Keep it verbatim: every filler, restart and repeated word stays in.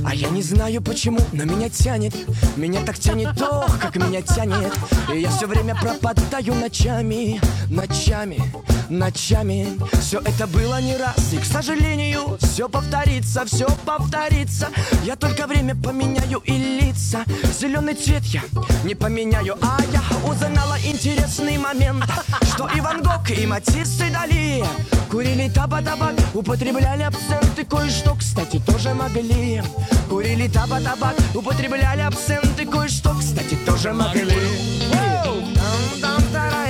А я не знаю почему, но меня тянет. Меня так тянет, ох, как меня тянет. И я все время пропадаю ночами, ночами, ночами. Все это было не раз, и, к сожалению, все повторится, все повторится. Я только время поменяю и лица. Зеленый цвет я не поменяю. А я узнала интересный момент, что и Ван Гог, и Матисс, и Дали курили таба-табак, употребляли абсенты. Кое-что, кстати, тоже могли. Курили таба-табак, употребляли абсенты. Кое-что, кстати, тоже могли. Там-там-тарай.